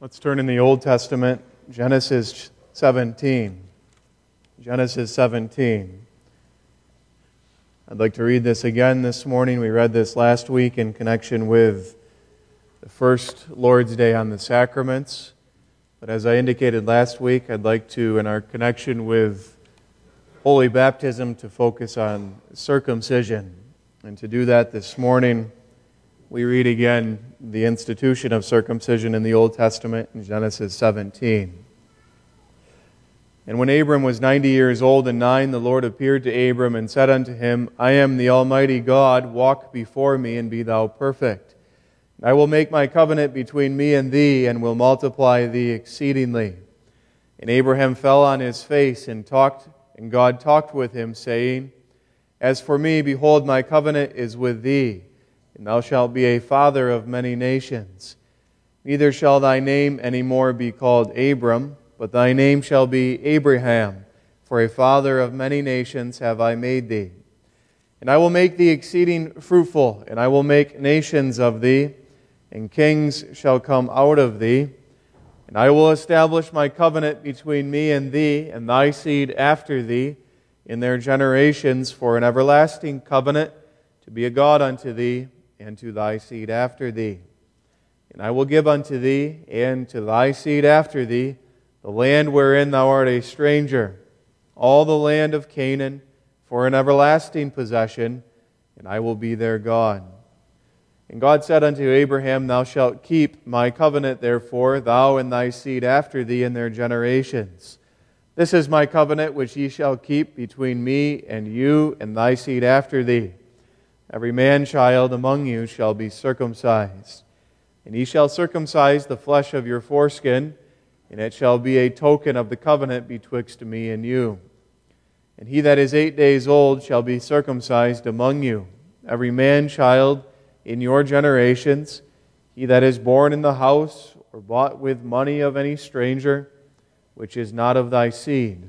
Let's turn in the Old Testament, Genesis 17. Genesis 17. I'd like to read this again this morning. We read this last week in connection with the first Lord's Day on the sacraments. But as I indicated last week, I'd like to, in our connection with Holy Baptism, to focus on circumcision. And to do that this morning, we read again the institution of circumcision in the Old Testament in Genesis 17. And when Abram was 90 years old and 9, the Lord appeared to Abram and said unto him, I am the Almighty God, walk before me and be thou perfect. I will make my covenant between me and thee, and will multiply thee exceedingly. And Abraham fell on his face and God talked with him, saying, As for me, behold, my covenant is with thee, and thou shalt be a father of many nations. Neither shall thy name any more be called Abram, but thy name shall be Abraham, for a father of many nations have I made thee. And I will make thee exceeding fruitful, and I will make nations of thee, and kings shall come out of thee. And I will establish my covenant between me and thee, and thy seed after thee, in their generations, for an everlasting covenant, to be a God unto thee, and to thy seed after thee. And I will give unto thee, and to thy seed after thee, the land wherein thou art a stranger, all the land of Canaan, for an everlasting possession, and I will be their God. And God said unto Abraham, Thou shalt keep my covenant, therefore, thou and thy seed after thee in their generations. This is my covenant which ye shall keep between me and you and thy seed after thee. Every man-child among you shall be circumcised. And ye shall circumcise the flesh of your foreskin, and it shall be a token of the covenant betwixt me and you. And he that is 8 days old shall be circumcised among you, every man-child in your generations, he that is born in the house or bought with money of any stranger, which is not of thy seed.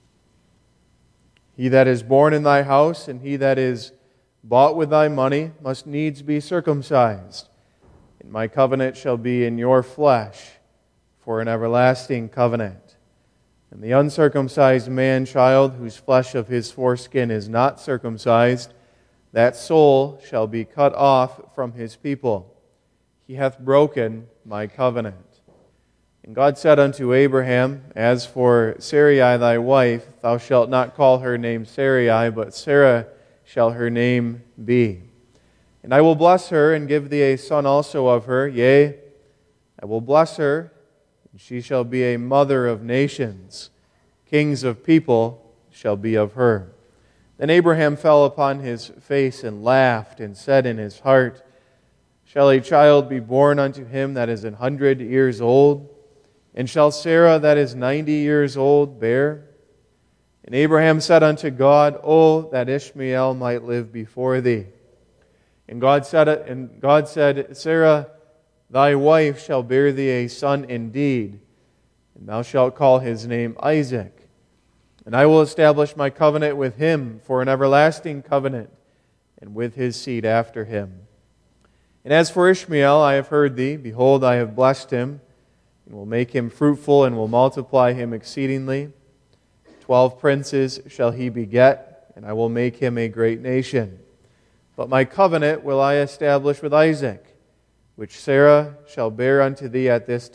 He that is born in thy house and he that is bought with thy money must needs be circumcised. And my covenant shall be in your flesh for an everlasting covenant. And the uncircumcised man-child, whose flesh of his foreskin is not circumcised, that soul shall be cut off from his people. He hath broken my covenant. And God said unto Abraham, As for Sarai thy wife, thou shalt not call her name Sarai, but Sarah shall her name be. And I will bless her, and give thee a son also of her. Yea, I will bless her, and she shall be a mother of nations. Kings of people shall be of her. Then Abraham fell upon his face and laughed, and said in his heart, Shall a child be born unto him that is 100 years old? And shall Sarah that is 90 years old bear? And Abraham said unto God, O that Ishmael might live before thee. And God said, Sarah, thy wife shall bear thee a son indeed, and thou shalt call his name Isaac. And I will establish my covenant with him for an everlasting covenant, and with his seed after him. And as for Ishmael, I have heard thee. Behold, I have blessed him, and will make him fruitful, and will multiply him exceedingly. 12 princes shall he beget, and I will make him a great nation. But my covenant will I establish with Isaac, which Sarah shall bear unto thee at this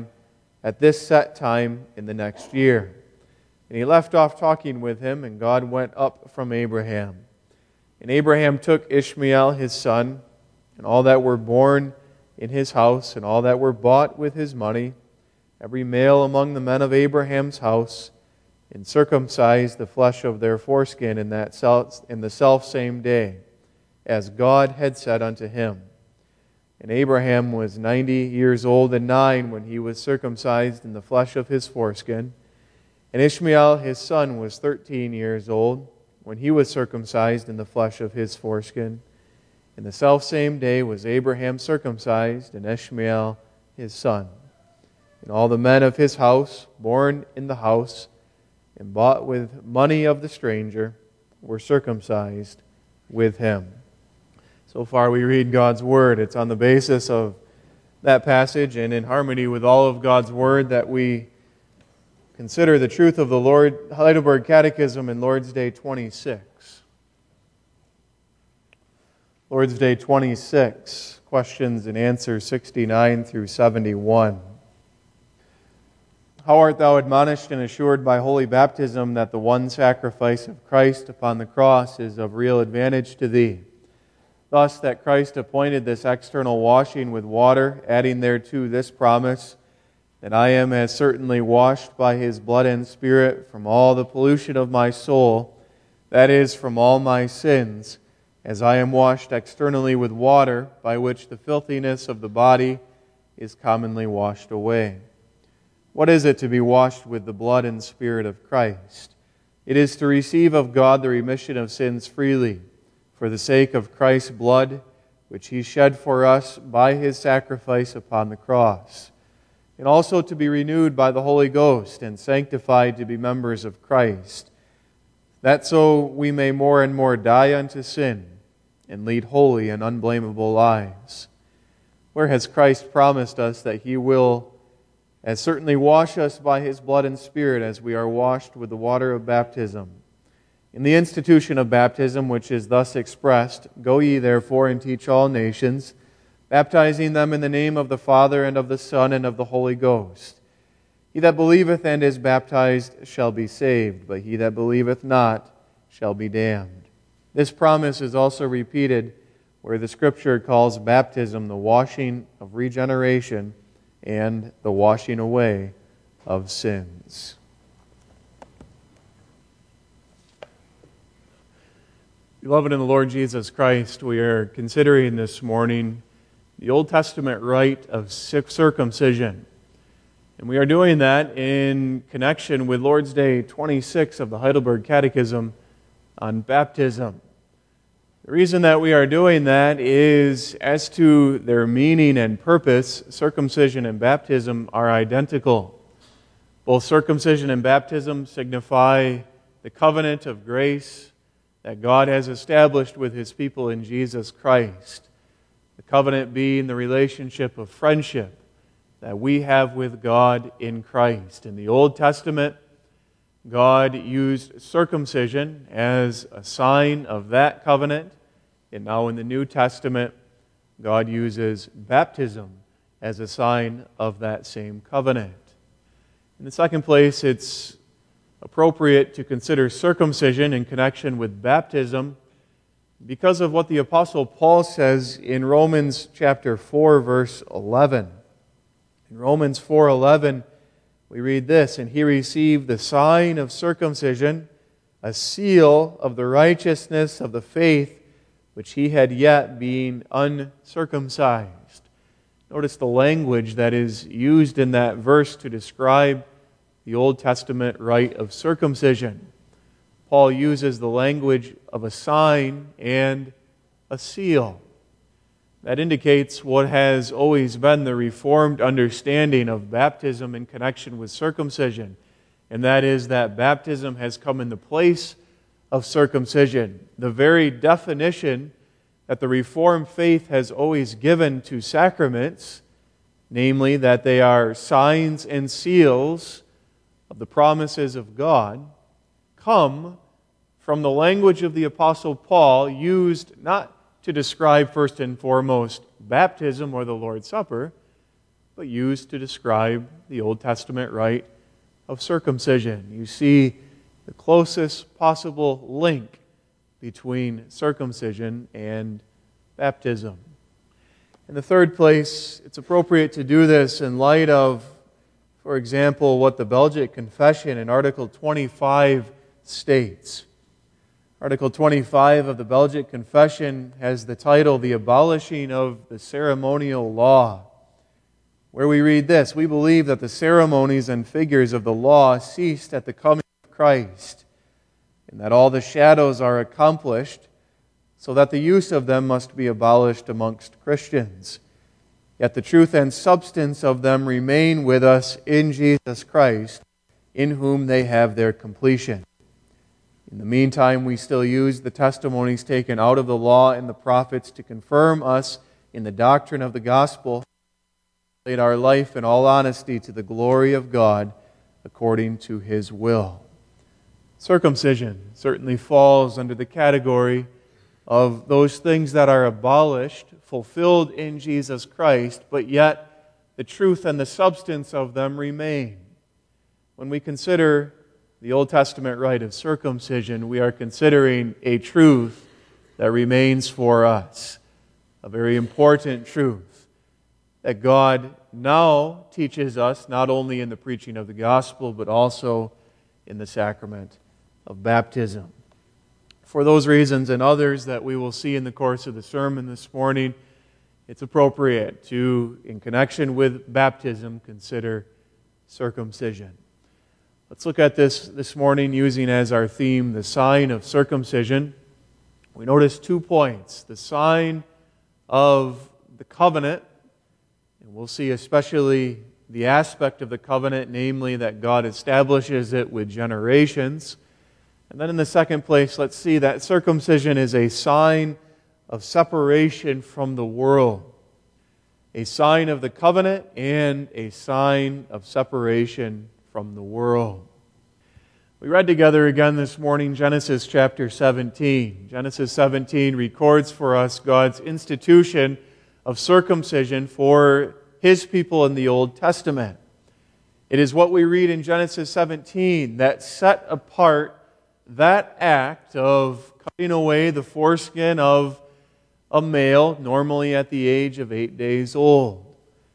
set time in the next year. And he left off talking with him, and God went up from Abraham. And Abraham took Ishmael his son, and all that were born in his house, and all that were bought with his money, every male among the men of Abraham's house, and circumcised the flesh of their foreskin in the selfsame day, as God had said unto him. And Abraham was 90 years old and 9 when he was circumcised in the flesh of his foreskin. And Ishmael his son was 13 years old when he was circumcised in the flesh of his foreskin. In the selfsame day was Abraham circumcised, and Ishmael his son. And all the men of his house, born in the house, and bought with money of the stranger, were circumcised with him. So far we read God's Word. It's on the basis of that passage and in harmony with all of God's Word that we consider the truth of the Heidelberg Catechism in Lord's Day 26. Lord's Day 26, questions and answers 69 through 71. How art thou admonished and assured by holy baptism that the one sacrifice of Christ upon the cross is of real advantage to thee? Thus that Christ appointed this external washing with water, adding thereto this promise, that I am as certainly washed by His blood and Spirit from all the pollution of my soul, that is, from all my sins, as I am washed externally with water, by which the filthiness of the body is commonly washed away. What is it to be washed with the blood and Spirit of Christ? It is to receive of God the remission of sins freely, for the sake of Christ's blood, which He shed for us by His sacrifice upon the cross, and also to be renewed by the Holy Ghost and sanctified to be members of Christ, that so we may more and more die unto sin and lead holy and unblameable lives. Where has Christ promised us that He will as certainly wash us by His blood and Spirit as we are washed with the water of baptism? In the institution of baptism, which is thus expressed, Go ye therefore and teach all nations, baptizing them in the name of the Father and of the Son and of the Holy Ghost. He that believeth and is baptized shall be saved, but he that believeth not shall be damned. This promise is also repeated where the Scripture calls baptism the washing of regeneration and the washing away of sins. Beloved in the Lord Jesus Christ, we are considering this morning the Old Testament rite of circumcision. And we are doing that in connection with Lord's Day 26 of the Heidelberg Catechism on baptism. The reason that we are doing that is, as to their meaning and purpose, circumcision and baptism are identical. Both circumcision and baptism signify the covenant of grace that God has established with His people in Jesus Christ. The covenant being the relationship of friendship that we have with God in Christ. In the Old Testament, God used circumcision as a sign of that covenant. And now in the New Testament, God uses baptism as a sign of that same covenant. In the second place, it's appropriate to consider circumcision in connection with baptism because of what the Apostle Paul says in Romans chapter 4, verse 11. In Romans 4:11, we read this, And he received the sign of circumcision, a seal of the righteousness of the faith which he had yet been uncircumcised. Notice the language that is used in that verse to describe the Old Testament rite of circumcision. Paul uses the language of a sign and a seal. That indicates what has always been the Reformed understanding of baptism in connection with circumcision, and that is that baptism has come in the place of circumcision. The very definition that the Reformed faith has always given to sacraments, namely that they are signs and seals of the promises of God, come from the language of the Apostle Paul, used not to describe first and foremost baptism or the Lord's Supper, but used to describe the Old Testament rite of circumcision. You see the closest possible link between circumcision and baptism. In the third place, it's appropriate to do this in light of, for example, what the Belgic Confession in Article 25 states. Article 25 of the Belgic Confession has the title, The Abolishing of the Ceremonial Law, where we read this, We believe that the ceremonies and figures of the law ceased at the coming of Christ, and that all the shadows are accomplished, so that the use of them must be abolished amongst Christians. Yet the truth and substance of them remain with us in Jesus Christ, in whom they have their completion. In the meantime, we still use the testimonies taken out of the law and the prophets to confirm us in the doctrine of the gospel, lead our life in all honesty to the glory of God according to His will. Circumcision certainly falls under the category of those things that are abolished, fulfilled in Jesus Christ, but yet the truth and the substance of them remain. When we consider the Old Testament rite of circumcision, we are considering a truth that remains for us, a very important truth that God now teaches us, not only in the preaching of the gospel, but also in the sacrament of baptism. For those reasons and others that we will see in the course of the sermon this morning, it's appropriate to, in connection with baptism, consider circumcision. Let's look at this morning using as our theme the sign of circumcision. We notice 2 points. The sign of the covenant, and we'll see especially the aspect of the covenant, namely that God establishes it with generations. And then in the second place, let's see that circumcision is a sign of separation from the world. A sign of the covenant and a sign of separation from the world. We read together again this morning Genesis chapter 17. Genesis 17 records for us God's institution of circumcision for His people in the Old Testament. It is what we read in Genesis 17 that set apart that act of cutting away the foreskin of a male, normally at the age of 8 days old.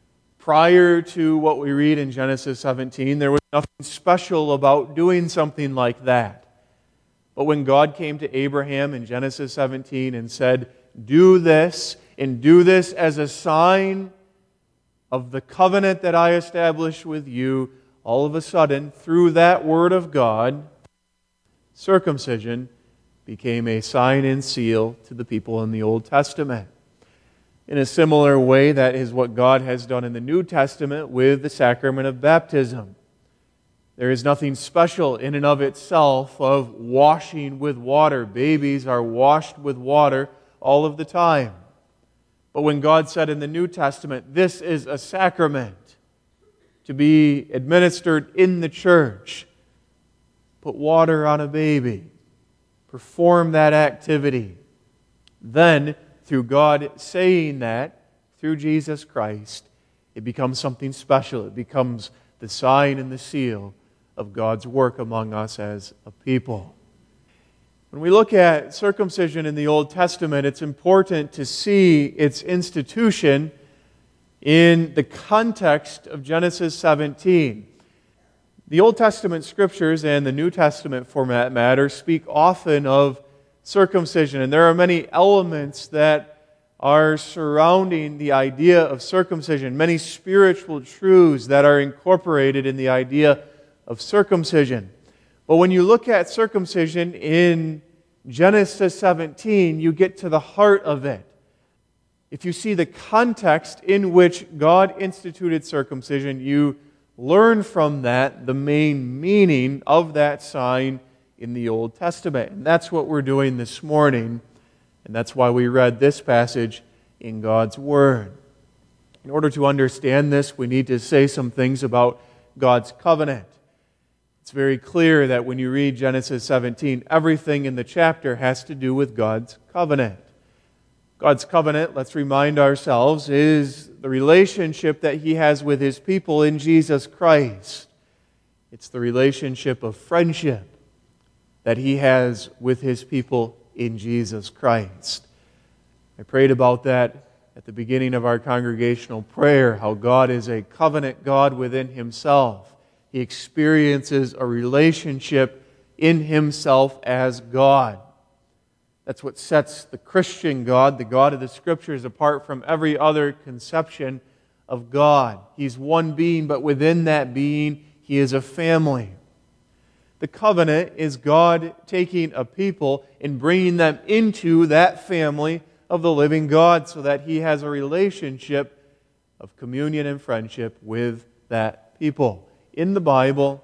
Prior to what we read in Genesis 17, there was nothing special about doing something like that. But when God came to Abraham in Genesis 17 and said, "Do this, and do this as a sign of the covenant that I establish with you," all of a sudden, through that word of God, circumcision became a sign and seal to the people in the Old Testament. In a similar way, that is what God has done in the New Testament with the sacrament of baptism. There is nothing special in and of itself of washing with water. Babies are washed with water all of the time. But when God said in the New Testament, this is a sacrament to be administered in the church, put water on a baby, perform that activity, then through God saying that, through Jesus Christ, it becomes something special. It becomes the sign and the seal of God's work among us as a people. When we look at circumcision in the Old Testament, it's important to see its institution in the context of Genesis 17. The Old Testament Scriptures and the New Testament, for that matter, speak often of circumcision, and there are many elements that are surrounding the idea of circumcision, many spiritual truths that are incorporated in the idea of circumcision. But when you look at circumcision in Genesis 17, you get to the heart of it. If you see the context in which God instituted circumcision, you learn from that the main meaning of that sign in the Old Testament. And that's what we're doing this morning, and that's why we read this passage in God's Word. In order to understand this, we need to say some things about God's covenant. It's very clear that when you read Genesis 17, everything in the chapter has to do with God's covenant. God's covenant, let's remind ourselves, is the relationship that He has with His people in Jesus Christ. It's the relationship of friendship that He has with His people in Jesus Christ. I prayed about that at the beginning of our congregational prayer, how God is a covenant God within Himself. He experiences a relationship in Himself as God. That's what sets the Christian God, the God of the Scriptures, apart from every other conception of God. He's one being, but within that being, He is a family. The covenant is God taking a people and bringing them into that family of the living God so that He has a relationship of communion and friendship with that people. In the Bible,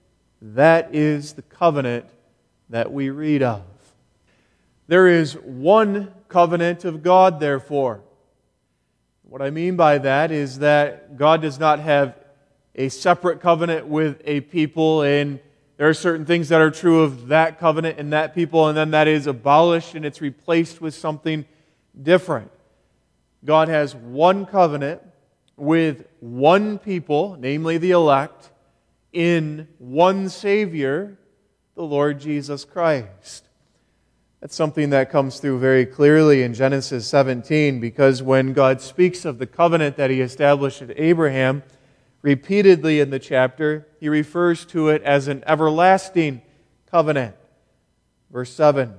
that is the covenant that we read of. There is one covenant of God, therefore. What I mean by that is that God does not have a separate covenant with a people, and there are certain things that are true of that covenant and that people, and then that is abolished and it's replaced with something different. God has one covenant with one people, namely the elect, in one Savior, the Lord Jesus Christ. That's something that comes through very clearly in Genesis 17, because when God speaks of the covenant that He established with Abraham, repeatedly in the chapter, He refers to it as an everlasting covenant. Verse 7,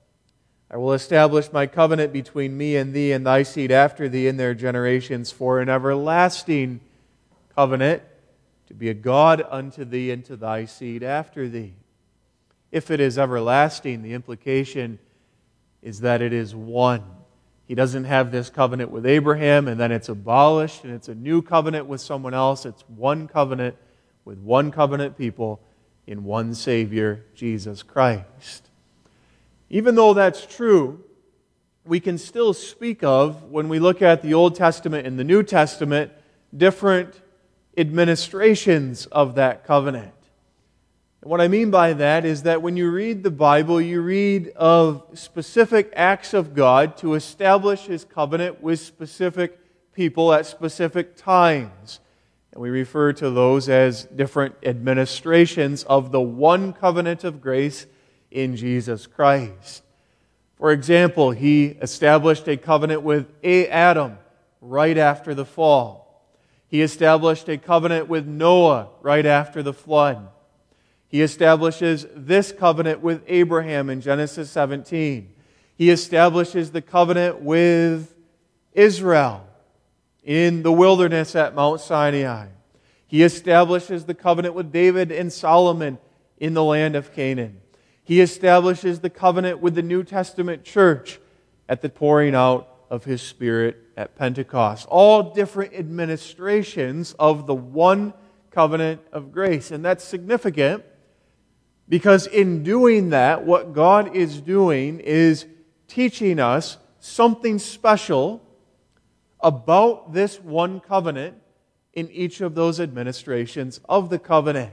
I will establish my covenant between me and thee and thy seed after thee in their generations for an everlasting covenant, to be a God unto thee and to thy seed after thee. If it is everlasting, the implication is that it is one. He doesn't have this covenant with Abraham and then it's abolished and it's a new covenant with someone else. It's one covenant with one covenant people in one Savior, Jesus Christ. Even though that's true, we can still speak of, when we look at the Old Testament and the New Testament, different administrations of that covenant. And what I mean by that is that when you read the Bible, you read of specific acts of God to establish His covenant with specific people at specific times. And we refer to those as different administrations of the one covenant of grace in Jesus Christ. For example, He established a covenant with Adam right after the fall. He established a covenant with Noah right after the flood. He establishes this covenant with Abraham in Genesis 17. He establishes the covenant with Israel in the wilderness at Mount Sinai. He establishes the covenant with David and Solomon in the land of Canaan. He establishes the covenant with the New Testament church at the pouring out of His Spirit at Pentecost. All different administrations of the one covenant of grace. And that's significant because in doing that, what God is doing is teaching us something special about this one covenant in each of those administrations of the covenant.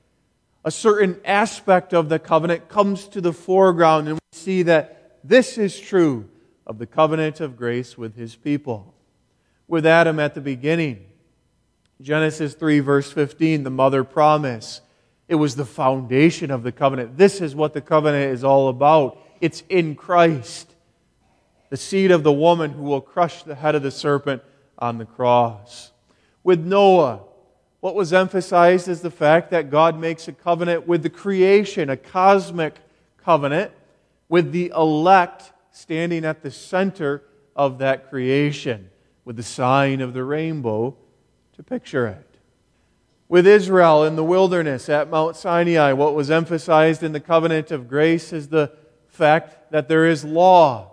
A certain aspect of the covenant comes to the foreground, and we see that this is true of the covenant of grace with His people. With Adam at the beginning, Genesis 3 verse 15, the mother promise. It was the foundation of the covenant. This is what the covenant is all about. It's in Christ, the seed of the woman who will crush the head of the serpent on the cross. With Noah, what was emphasized is the fact that God makes a covenant with the creation, a cosmic covenant, with the elect standing at the center of that creation, with the sign of the rainbow to picture it. With Israel in the wilderness at Mount Sinai, what was emphasized in the covenant of grace is the fact that there is law.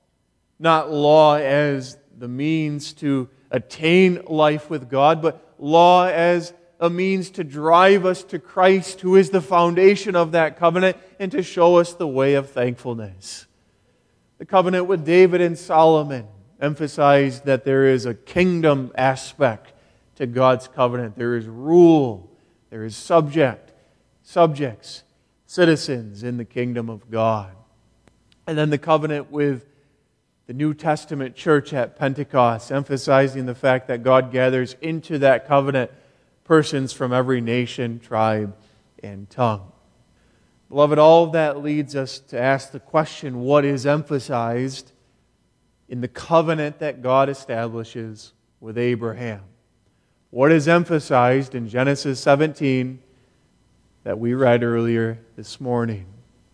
Not law as the means to attain life with God, but law as a means to drive us to Christ, who is the foundation of that covenant, and to show us the way of thankfulness. The covenant with David and Solomon emphasized that there is a kingdom aspect to God's covenant. There is rule, there is subjects, citizens in the kingdom of God. And then the covenant with the New Testament church at Pentecost, emphasizing the fact that God gathers into that covenant persons from every nation, tribe, and tongue. Beloved, all of that leads us to ask the question, what is emphasized in the covenant that God establishes with Abraham? What is emphasized in Genesis 17 that we read earlier this morning?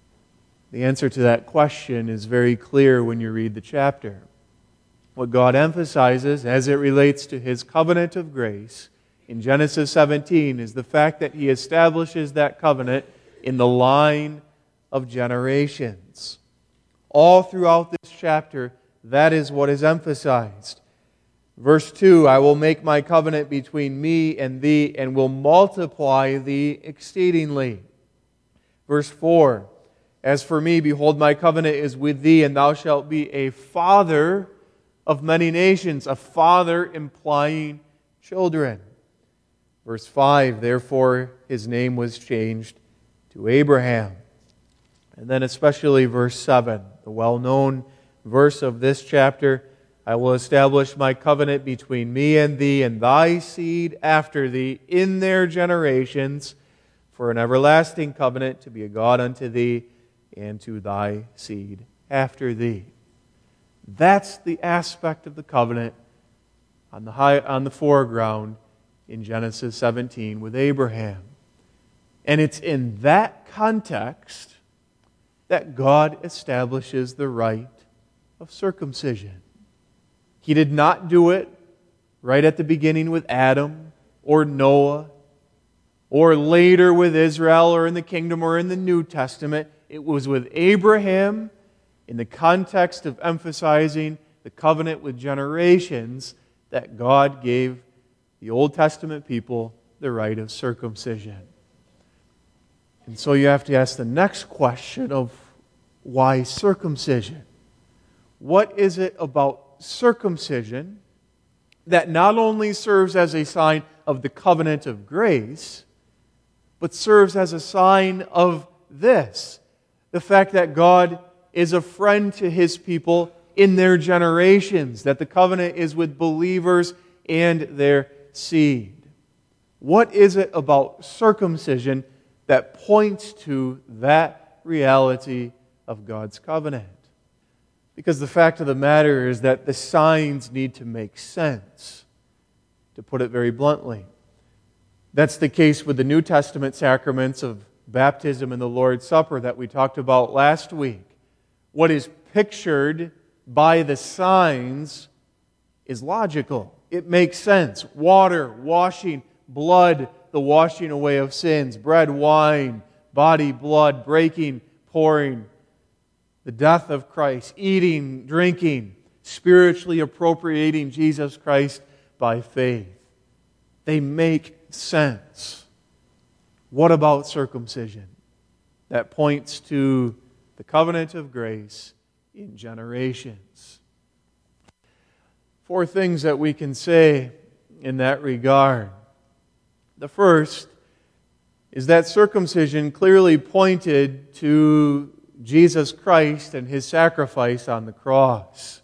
The answer to that question is very clear when you read the chapter. What God emphasizes as it relates to His covenant of grace in Genesis 17 is the fact that He establishes that covenant in the line of generations. All throughout this chapter, that is what is emphasized. Verse 2, I will make my covenant between me and thee, and will multiply thee exceedingly. Verse 4, as for me, behold, my covenant is with thee, and thou shalt be a father of many nations, a father implying children. Verse 5, therefore his name was changed to Abraham. And then especially verse 7, the well-known verse of this chapter, I will establish my covenant between me and thee and thy seed after thee in their generations for an everlasting covenant to be a God unto thee and to thy seed after thee. That's the aspect of the covenant on the foreground in Genesis 17 with Abraham. And it's in that context that God establishes the rite of circumcision. He did not do it right at the beginning with Adam or Noah or later with Israel or in the kingdom or in the New Testament. It was with Abraham in the context of emphasizing the covenant with generations that God gave the Old Testament people the rite of circumcision. And so you have to ask the next question of why circumcision? What is it about circumcision that not only serves as a sign of the covenant of grace, but serves as a sign of this, the fact that God is a friend to His people in their generations, that the covenant is with believers and their seed. What is it about circumcision that points to that reality of God's covenant? Because the fact of the matter is that the signs need to make sense, to put it very bluntly. That's the case with the New Testament sacraments of baptism and the Lord's Supper that we talked about last week. What is pictured by the signs is logical. It makes sense. Water, washing, blood, the washing away of sins, bread, wine, body, blood, breaking, pouring, the death of Christ, eating, drinking, spiritually appropriating Jesus Christ by faith. They make sense. What about circumcision? That points to the covenant of grace in generations. 4 things that we can say in that regard. The first is that circumcision clearly pointed to Jesus Christ and His sacrifice on the cross.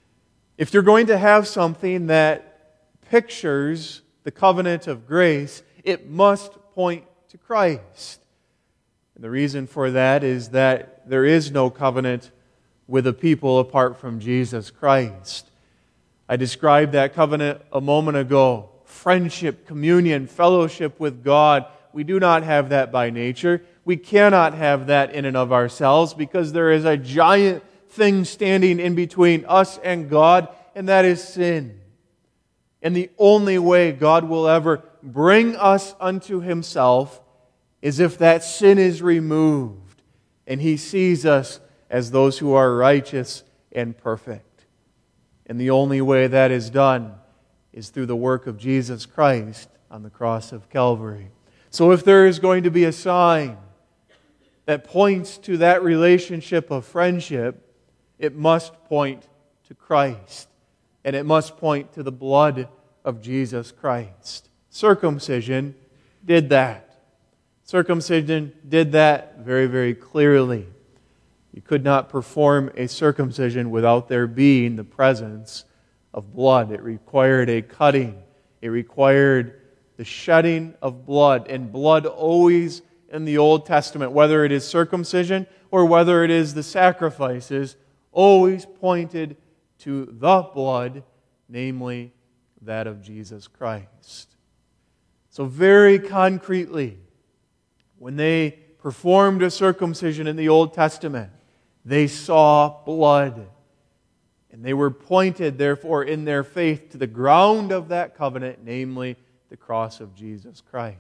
If you're going to have something that pictures the covenant of grace, it must point to Christ. And the reason for that is that there is no covenant with a people apart from Jesus Christ. I described that covenant a moment ago. Friendship, communion, fellowship with God. We do not have that by nature. We cannot have that in and of ourselves because there is a giant thing standing in between us and God, and that is sin. And the only way God will ever bring us unto Himself is if that sin is removed and He sees us as those who are righteous and perfect. And the only way that is done is through the work of Jesus Christ on the cross of Calvary. So if there is going to be a sign that points to that relationship of friendship, it must point to Christ. And it must point to the blood of Jesus Christ. Circumcision did that. Circumcision did that very, very clearly. You could not perform a circumcision without there being the presence of blood. It required a cutting. It required the shedding of blood. And blood always in the Old Testament, whether it is circumcision or whether it is the sacrifices, always pointed to the blood, namely that of Jesus Christ. So very concretely, when they performed a circumcision in the Old Testament, they saw blood. And they were pointed, therefore, in their faith to the ground of that covenant, namely the cross of Jesus Christ.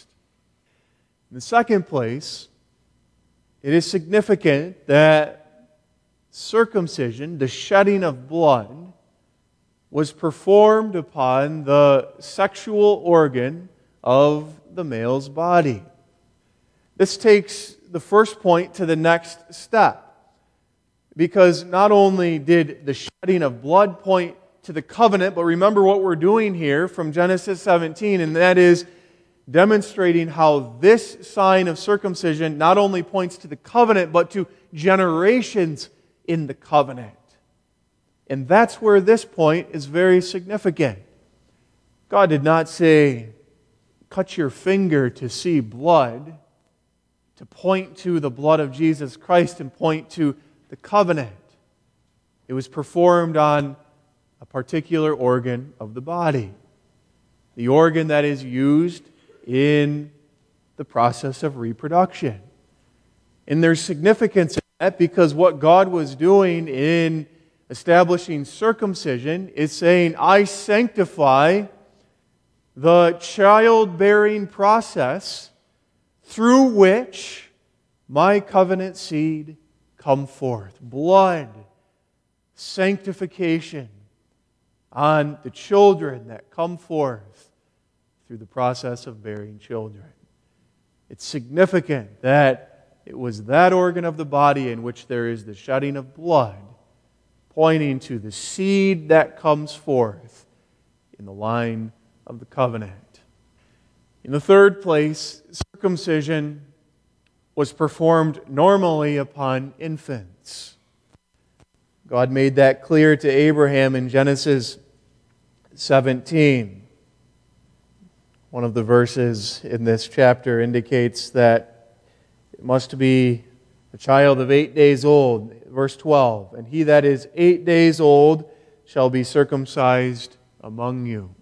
In the second place, it is significant that circumcision, the shedding of blood, was performed upon the sexual organ of the male's body. This takes the first point to the next step. Because not only did the shedding of blood point to the covenant, but remember what we're doing here from Genesis 17, and that is demonstrating how this sign of circumcision not only points to the covenant, but to generations in the covenant. And that's where this point is very significant. God did not say, cut your finger to see blood, to point to the blood of Jesus Christ and point to the covenant. It was performed on a particular organ of the body. The organ that is used in the process of reproduction. And there's significance in that because what God was doing in establishing circumcision is saying, I sanctify the childbearing process through which my covenant seed come forth. Blood, sanctification on the children that come forth through the process of bearing children. It's significant that it was that organ of the body in which there is the shedding of blood, pointing to the seed that comes forth in the line of the covenant. In the third place, circumcision was performed normally upon infants. God made that clear to Abraham in Genesis 17. One of the verses in this chapter indicates that it must be a child of 8 days old. Verse 12, and he that is 8 days old shall be circumcised among you.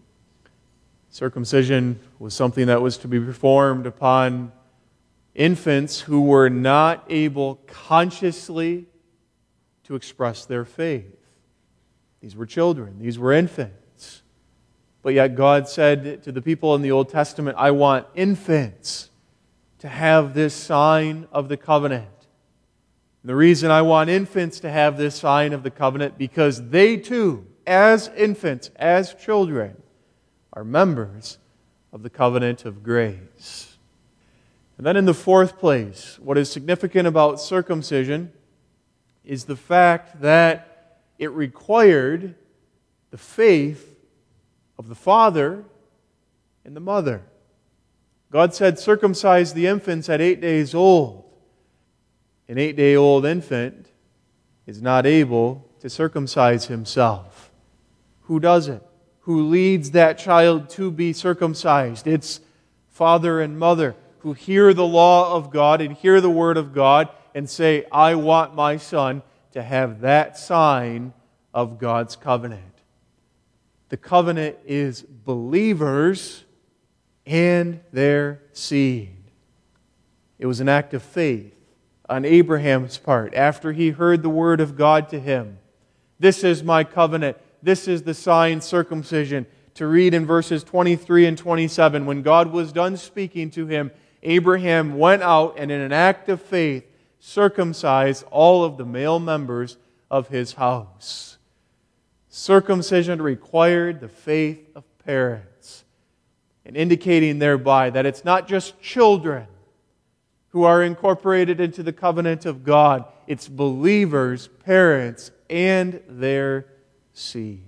Circumcision was something that was to be performed upon infants who were not able consciously to express their faith. These were children. These were infants. But yet God said to the people in the Old Testament, I want infants to have this sign of the covenant. And the reason I want infants to have this sign of the covenant, because they too, as infants, as children, are members of the covenant of grace. And then in the fourth place, what is significant about circumcision is the fact that it required the faith of the father and the mother. God said, circumcise the infants at 8 days old. An 8-day-old infant is not able to circumcise himself. Who does it? Who leads that child to be circumcised? It's father and mother who hear the law of God and hear the word of God and say, I want my son to have that sign of God's covenant. The covenant is believers and their seed. It was an act of faith on Abraham's part after he heard the word of God to him. This is my covenant. This is the sign, circumcision. To read in verses 23 and 27, when God was done speaking to him, Abraham went out and in an act of faith circumcised all of the male members of his house. Circumcision required the faith of parents, and indicating thereby that it's not just children who are incorporated into the covenant of God, it's believers, parents, and their seed.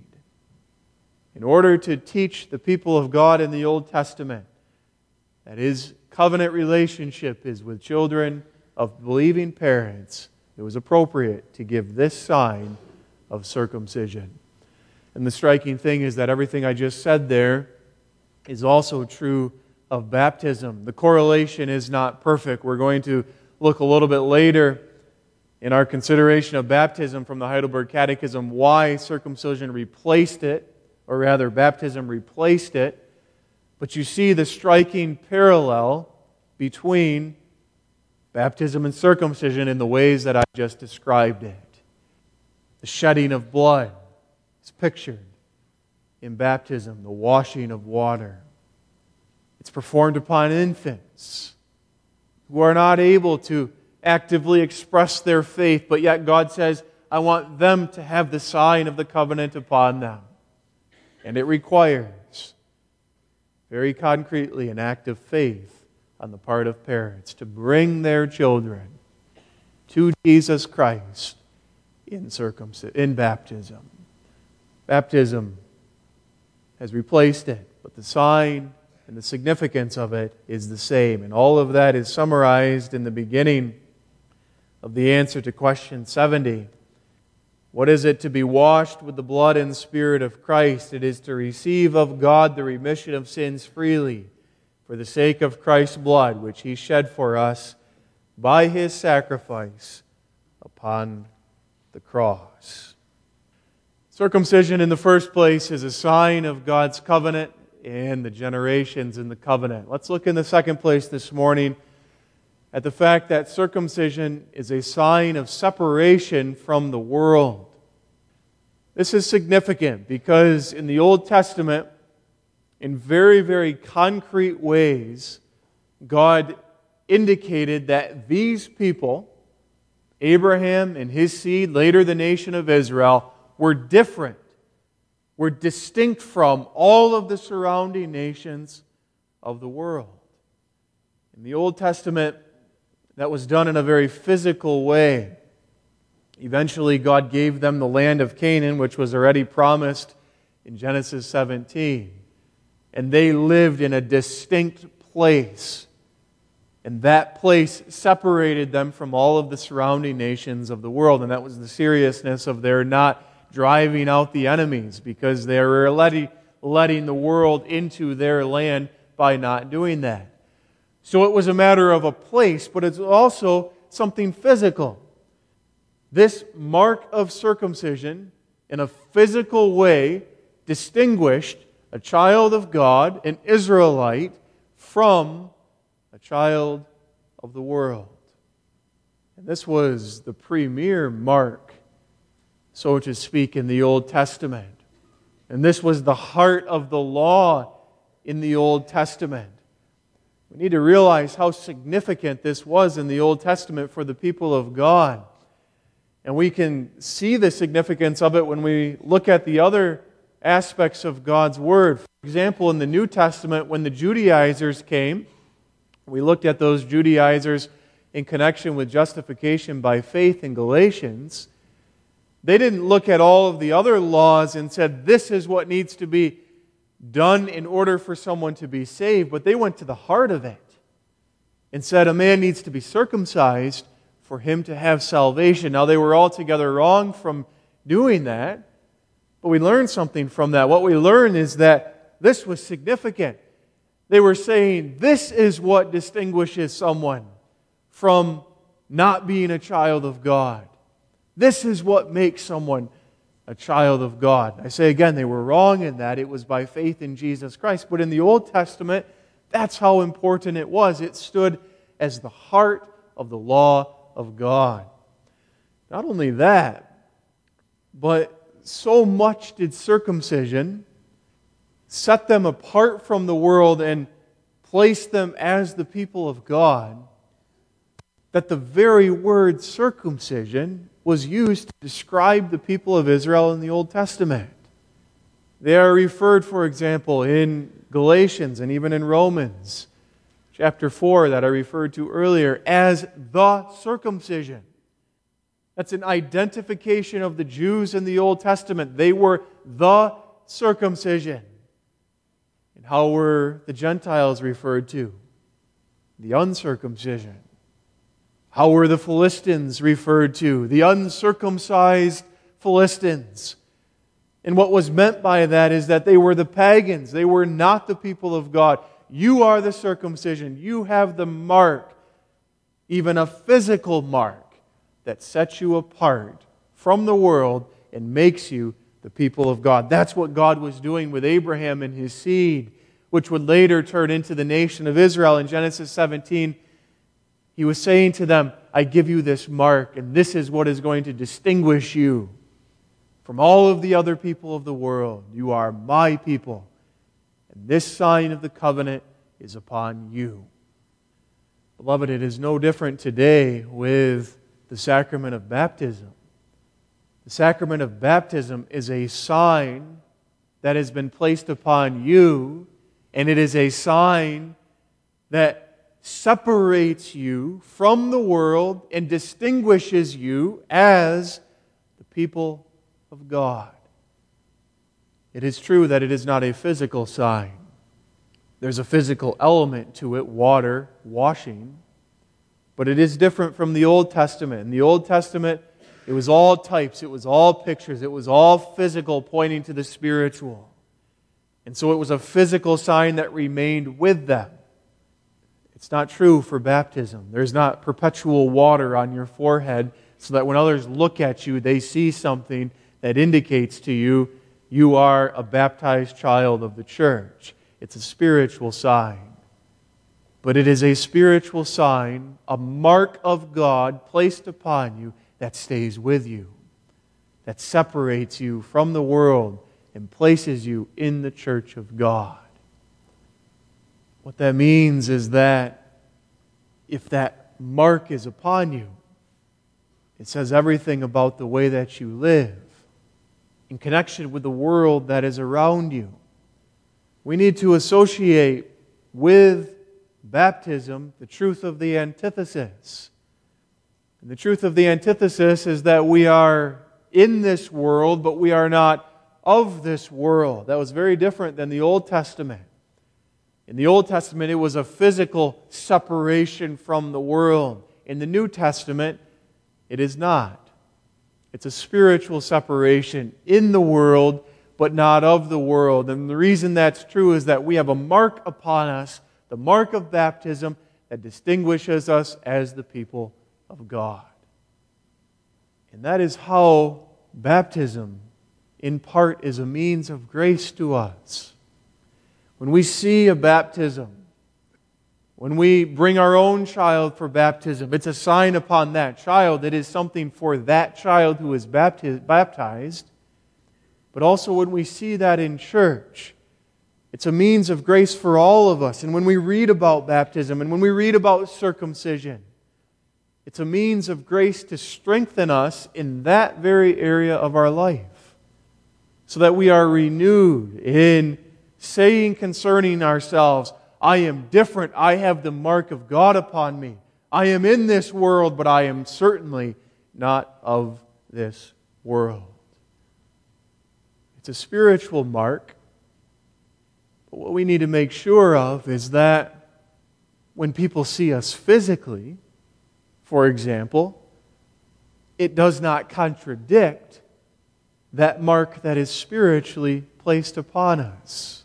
In order to teach the people of God in the Old Testament that His covenant relationship is with children of believing parents, it was appropriate to give this sign of circumcision. And the striking thing is that everything I just said there is also true of baptism. The correlation is not perfect. We're going to look a little bit later in our consideration of baptism from the Heidelberg Catechism why circumcision replaced it, or rather baptism replaced it. But you see the striking parallel between baptism and circumcision in the ways that I just described it. The shedding of blood is pictured in baptism, the washing of water. It's performed upon infants who are not able to actively express their faith, but yet God says, I want them to have the sign of the covenant upon them. And it requires, very concretely, an act of faith on the part of parents to bring their children to Jesus Christ in baptism. Baptism has replaced it, but the sign and the significance of it is the same. And all of that is summarized in the beginning of the answer to question 70. What is it to be washed with the blood and Spirit of Christ? It is to receive of God the remission of sins freely for the sake of Christ's blood, which He shed for us by His sacrifice upon the cross. Circumcision, in the first place, is a sign of God's covenant and the generations in the covenant. Let's look in the second place this morning at the fact that circumcision is a sign of separation from the world. This is significant because in the Old Testament, in very, very concrete ways, God indicated that these people, Abraham and his seed, later the nation of Israel, were different, were distinct from all of the surrounding nations of the world. In the Old Testament, that was done in a very physical way. Eventually, God gave them the land of Canaan, which was already promised in Genesis 17. And they lived in a distinct place. And that place separated them from all of the surrounding nations of the world. And that was the seriousness of their not driving out the enemies, because they were letting the world into their land by not doing that. So it was a matter of a place, but it's also something physical. This mark of circumcision, in a physical way, distinguished a child of God, an Israelite, from a child of the world. And this was the premier mark, so to speak, in the Old Testament. And this was the heart of the law in the Old Testament. We need to realize how significant this was in the Old Testament for the people of God. And we can see the significance of it when we look at the other aspects of God's Word. For example, in the New Testament, when the Judaizers came, we looked at those Judaizers in connection with justification by faith in Galatians. They didn't look at all of the other laws and said, this is what needs to be done in order for someone to be saved, but they went to the heart of it and said a man needs to be circumcised for him to have salvation. Now, they were altogether wrong from doing that, but we learned something from that. What we learned is that this was significant. They were saying, this is what distinguishes someone from not being a child of God. This is what makes someone a child of God. I say again, they were wrong in that. It was by faith in Jesus Christ. But in the Old Testament, that's how important it was. It stood as the heart of the law of God. Not only that, but so much did circumcision set them apart from the world and place them as the people of God, that the very word circumcision was used to describe the people of Israel in the Old Testament. They are referred, for example, in Galatians and even in Romans chapter 4 that I referred to earlier, as the circumcision. That's an identification of the Jews in the Old Testament. They were the circumcision. And how were the Gentiles referred to? The uncircumcision. How were the Philistines referred to? The uncircumcised Philistines. And what was meant by that is that they were the pagans. They were not the people of God. You are the circumcision. You have the mark, even a physical mark, that sets you apart from the world and makes you the people of God. That's what God was doing with Abraham and his seed, which would later turn into the nation of Israel. In Genesis 17, He was saying to them, I give you this mark, and this is what is going to distinguish you from all of the other people of the world. You are my people, and this sign of the covenant is upon you. Beloved, it is no different today with the sacrament of baptism. The sacrament of baptism is a sign that has been placed upon you, and it is a sign that separates you from the world and distinguishes you as the people of God. It is true that it is not a physical sign. There's a physical element to it, water, washing. But it is different from the Old Testament. In the Old Testament, it was all types, it was all pictures, it was all physical, pointing to the spiritual. And so it was a physical sign that remained with them. It's not true for baptism. There's not perpetual water on your forehead so that when others look at you, they see something that indicates to you, you are a baptized child of the church. It's a spiritual sign. But it is a spiritual sign, a mark of God placed upon you that stays with you, that separates you from the world and places you in the church of God. What that means is that if that mark is upon you, it says everything about the way that you live in connection with the world that is around you. We need to associate with baptism the truth of the antithesis. And the truth of the antithesis is that we are in this world, but we are not of this world. That was very different than the Old Testament. In the Old Testament, it was a physical separation from the world. In the New Testament, it is not. It's a spiritual separation in the world, but not of the world. And the reason that's true is that we have a mark upon us, the mark of baptism, that distinguishes us as the people of God. And that is how baptism, in part, is a means of grace to us. When we see a baptism, when we bring our own child for baptism, it's a sign upon that child. It is something for that child who is baptized. But also when we see that in church, it's a means of grace for all of us. And when we read about baptism and when we read about circumcision, it's a means of grace to strengthen us in that very area of our life, so that we are renewed in saying concerning ourselves, I am different. I have the mark of God upon me. I am in this world, but I am certainly not of this world. It's a spiritual mark. But what we need to make sure of is that when people see us physically, for example, it does not contradict that mark that is spiritually placed upon us.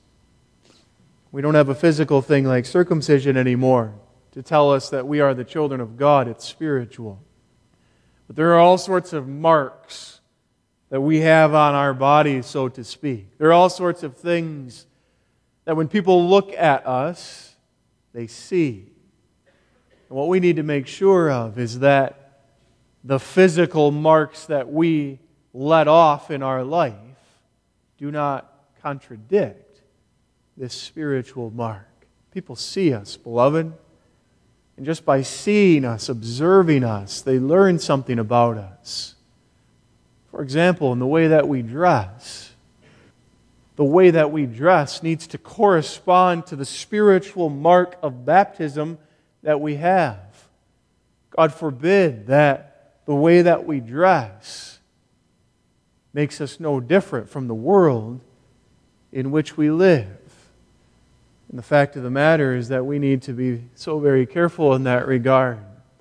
We don't have a physical thing like circumcision anymore to tell us that we are the children of God. It's spiritual. But there are all sorts of marks that we have on our bodies, so to speak. There are all sorts of things that when people look at us, they see. And what we need to make sure of is that the physical marks that we let off in our life do not contradict this spiritual mark. People see us, beloved, and just by seeing us, observing us, they learn something about us. For example, in the way that we dress. The way that we dress needs to correspond to the spiritual mark of baptism that we have. God forbid that the way that we dress makes us no different from the world in which we live. And the fact of the matter is that we need to be so very careful in that regard.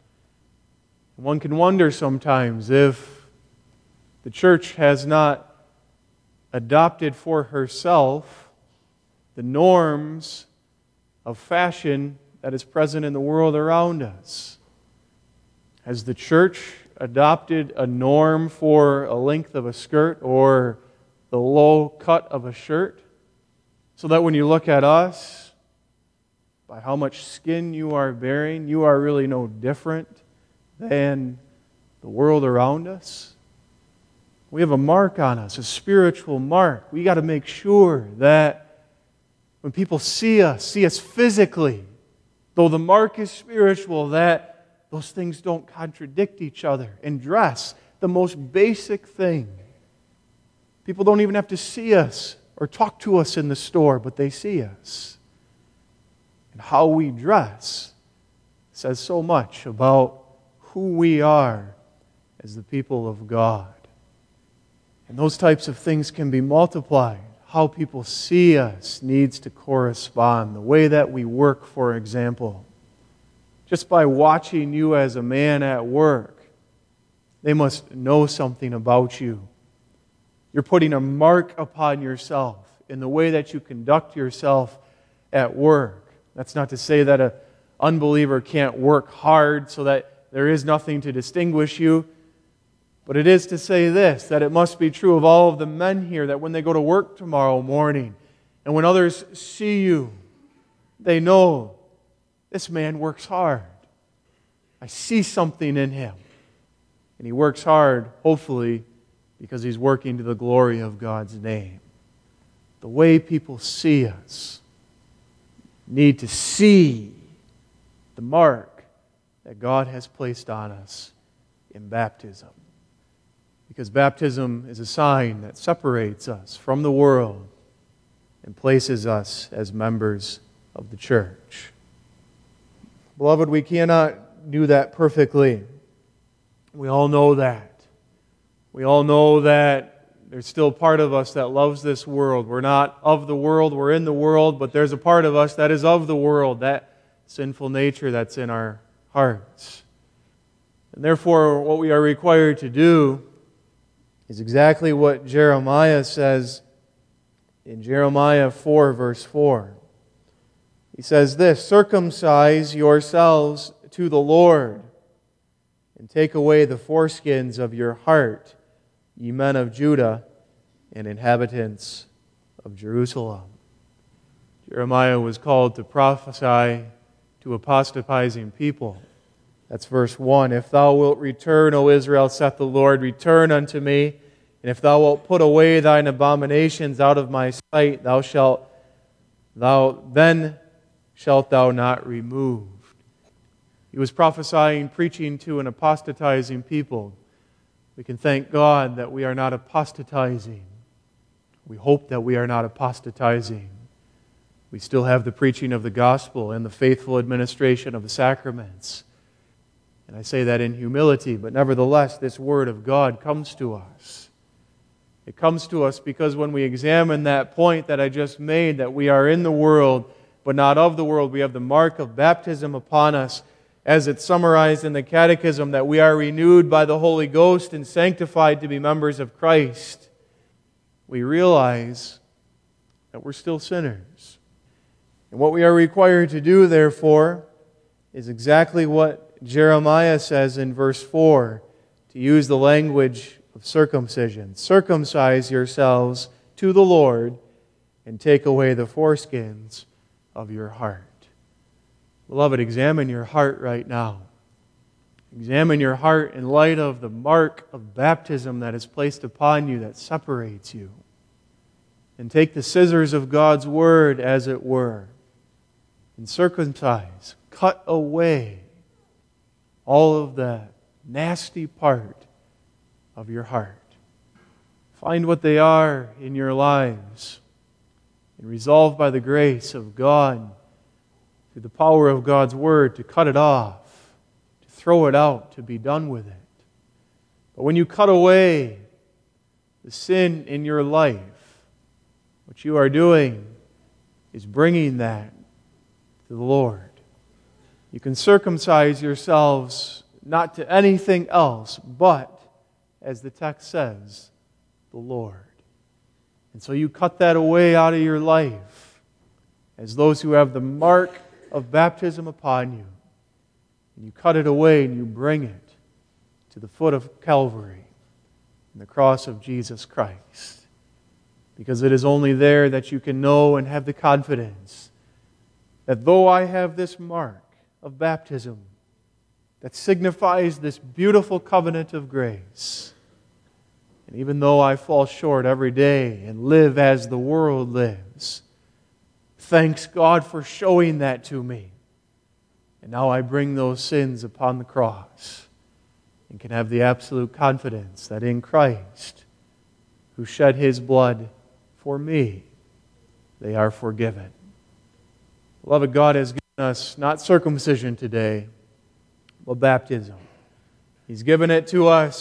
One can wonder sometimes if the church has not adopted for herself the norms of fashion that is present in the world around us. Has the church adopted a norm for a length of a skirt or the low cut of a shirt? So that when you look at us, by how much skin you are bearing, you are really no different than the world around us. We have a mark on us, a spiritual mark. We got to make sure that when people see us physically, though the mark is spiritual, that those things don't contradict each other. And dress, the most basic thing. People don't even have to see us or talk to us in the store, but they see us. And how we dress says so much about who we are as the people of God. And those types of things can be multiplied. How people see us needs to correspond. The way that we work, for example. Just by watching you as a man at work, they must know something about you. You're putting a mark upon yourself in the way that you conduct yourself at work. That's not to say that an unbeliever can't work hard so that there is nothing to distinguish you. But it is to say this, that it must be true of all of the men here, that when they go to work tomorrow morning, and when others see you, they know, this man works hard. I see something in him. And he works hard, hopefully, because he's working to the glory of God's name. The way people see us need to see the mark that God has placed on us in baptism. Because baptism is a sign that separates us from the world and places us as members of the church. Beloved, we cannot do that perfectly. We all know that. We all know that there's still part of us that loves this world. We're not of the world, we're in the world, but there's a part of us that is of the world, that sinful nature that's in our hearts. And therefore, what we are required to do is exactly what Jeremiah says in Jeremiah 4, verse 4. He says this, "Circumcise yourselves to the Lord, and take away the foreskins of your heart, ye men of Judah and inhabitants of Jerusalem." Jeremiah was called to prophesy to apostatizing people. That's verse 1. "If thou wilt return, O Israel, saith the Lord, return unto me. And if thou wilt put away thine abominations out of my sight, then shalt thou not remove." He was prophesying, preaching to an apostatizing people. We can thank God that we are not apostatizing. We hope that we are not apostatizing. We still have the preaching of the gospel and the faithful administration of the sacraments. And I say that in humility, but nevertheless, this word of God comes to us. It comes to us because when we examine that point that I just made, that we are in the world, but not of the world, we have the mark of baptism upon us, as it's summarized in the Catechism, that we are renewed by the Holy Ghost and sanctified to be members of Christ. We realize that we're still sinners. And what we are required to do, therefore, is exactly what Jeremiah says in verse 4, to use the language of circumcision. "Circumcise yourselves to the Lord, and take away the foreskins of your heart." Beloved, examine your heart right now. Examine your heart in light of the mark of baptism that is placed upon you that separates you. And take the scissors of God's Word, as it were, and circumcise, cut away all of that nasty part of your heart. Find what they are in your lives and resolve by the grace of God, through the power of God's Word, to cut it off, to throw it out, to be done with it. But when you cut away the sin in your life, what you are doing is bringing that to the Lord. You can circumcise yourselves not to anything else, but, as the text says, the Lord. And so you cut that away out of your life as those who have the mark of baptism upon you. And you cut it away and you bring it to the foot of Calvary and the cross of Jesus Christ. Because it is only there that you can know and have the confidence that though I have this mark of baptism that signifies this beautiful covenant of grace, and even though I fall short every day and live as the world lives, thanks God for showing that to me. And now I bring those sins upon the cross and can have the absolute confidence that in Christ, who shed His blood for me, they are forgiven. Beloved, God has given us not circumcision today, but baptism. He's given it to us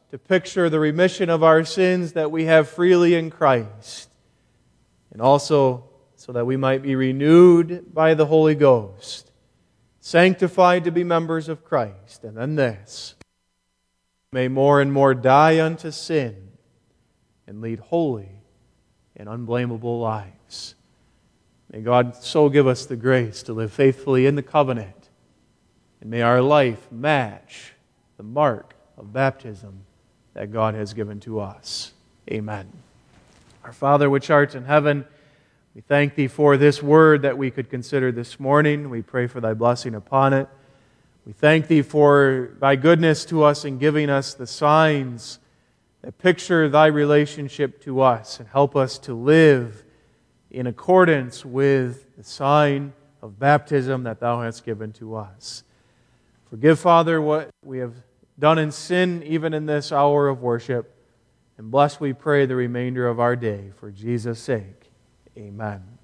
to picture the remission of our sins that we have freely in Christ, and also so that we might be renewed by the Holy Ghost, sanctified to be members of Christ, and then this, may more and more die unto sin and lead holy and unblameable lives. May God so give us the grace to live faithfully in the covenant, and may our life match the mark of baptism that God has given to us. Amen. Our Father which art in heaven, we thank Thee for this word that we could consider this morning. We pray for Thy blessing upon it. We thank Thee for Thy goodness to us in giving us the signs that picture Thy relationship to us and help us to live in accordance with the sign of baptism that Thou hast given to us. Forgive, Father, what we have done in sin, even in this hour of worship. And bless, we pray, the remainder of our day. For Jesus' sake, amen.